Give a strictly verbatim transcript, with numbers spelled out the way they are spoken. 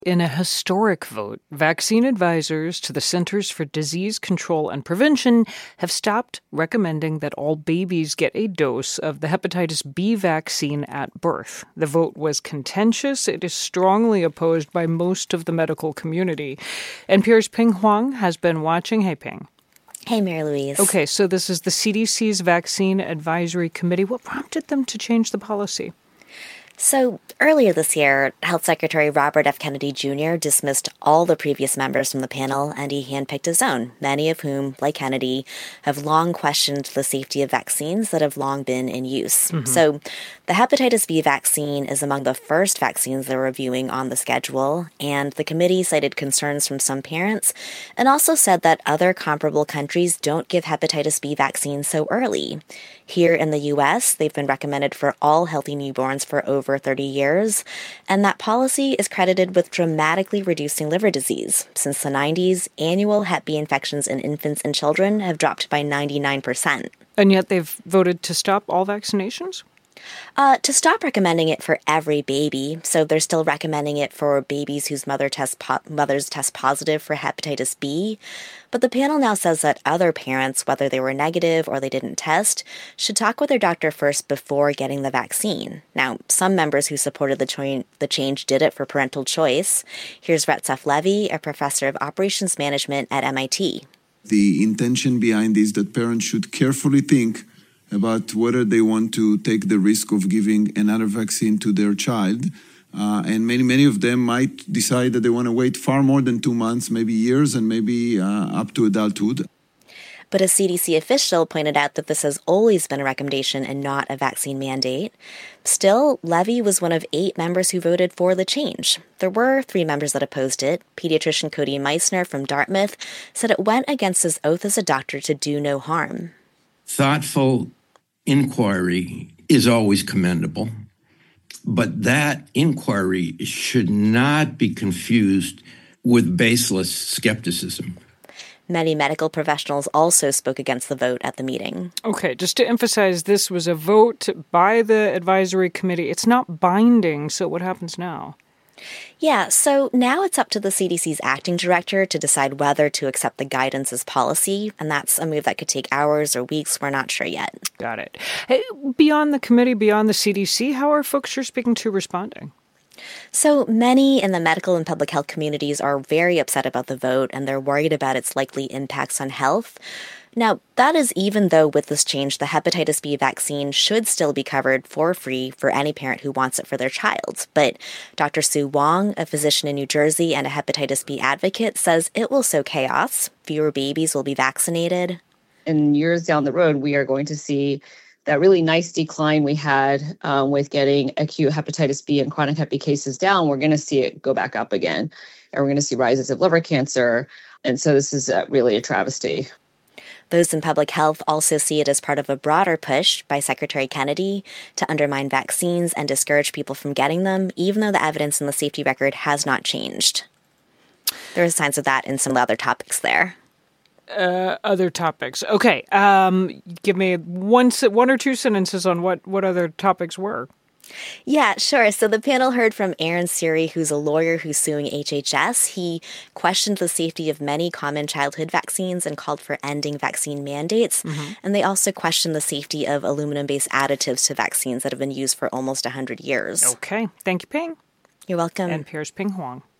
In a historic vote, vaccine advisors to the Centers for Disease Control and Prevention have stopped recommending that all babies get a dose of the hepatitis B vaccine at birth. The vote was contentious. It is strongly opposed by most of the medical community. N P R's Pien Huang has been watching. Hey, Pien. Hey, Mary Louise. Okay, so this is the C D C's Vaccine Advisory Committee. What prompted them to change the policy? So earlier this year, Health Secretary Robert F. Kennedy Junior dismissed all the previous members from the panel, and he handpicked his own, many of whom, like Kennedy, have long questioned the safety of vaccines that have long been in use. Mm-hmm. So the hepatitis B vaccine is among the first vaccines they're reviewing on the schedule, and the committee cited concerns from some parents and also said that other comparable countries don't give hepatitis B vaccines so early. Here in the U S, they've been recommended for all healthy newborns for over thirty years, and that policy is credited with dramatically reducing liver disease. Since the nineties, annual hep B infections in infants and children have dropped by ninety-nine percent. And yet they've voted to stop all vaccinations? Uh, to stop recommending it for every baby, so they're still recommending it for babies whose mother test po- mothers test positive for hepatitis B. But the panel now says that other parents, whether they were negative or they didn't test, should talk with their doctor first before getting the vaccine. Now, some members who supported the, cho- the change did it for parental choice. Here's Retzef Levy, a professor of operations management at M I T. The intention behind this is that parents should carefully think about whether they want to take the risk of giving another vaccine to their child. Uh, and many, many of them might decide that they want to wait far more than two months, maybe years, and maybe uh, up to adulthood. But a C D C official pointed out that this has always been a recommendation and not a vaccine mandate. Still, Levy was one of eight members who voted for the change. There were three members that opposed it. Pediatrician Cody Meissner from Dartmouth said it went against his oath as a doctor to do no harm. Thoughtful inquiry is always commendable, but that inquiry should not be confused with baseless skepticism. Many medical professionals also spoke against the vote at the meeting. Okay, just to emphasize, this was a vote by the advisory committee. It's not binding, so what happens now? Yeah, so now it's up to the C D C's acting director to decide whether to accept the guidance as policy, and that's a move that could take hours or weeks. We're not sure yet. Got it. Hey, beyond the committee, beyond the C D C, how are folks you're speaking to responding? So many in the medical and public health communities are very upset about the vote, and they're worried about its likely impacts on health. Now, that is even though with this change, the hepatitis B vaccine should still be covered for free for any parent who wants it for their child. But Doctor Sue Wong, a physician in New Jersey and a hepatitis B advocate, says it will sow chaos. Fewer babies will be vaccinated. In years down the road, we are going to see that really nice decline we had um, with getting acute hepatitis B and chronic hep B cases down. We're going to see it go back up again, and we're going to see rises of liver cancer. And so this is uh, really a travesty. Those in public health also see it as part of a broader push by Secretary Kennedy to undermine vaccines and discourage people from getting them, even though the evidence in the safety record has not changed. There are signs of that in some of the other topics there. Uh, other topics. Okay. Um, give me one one or two sentences on what, what other topics were. Yeah, sure. So the panel heard from Aaron Siri, who's a lawyer who's suing H H S. He questioned the safety of many common childhood vaccines and called for ending vaccine mandates. Mm-hmm. And they also questioned the safety of aluminum-based additives to vaccines that have been used for almost one hundred years. Okay. Thank you, Pien. You're welcome. And N P R's Pien Huang.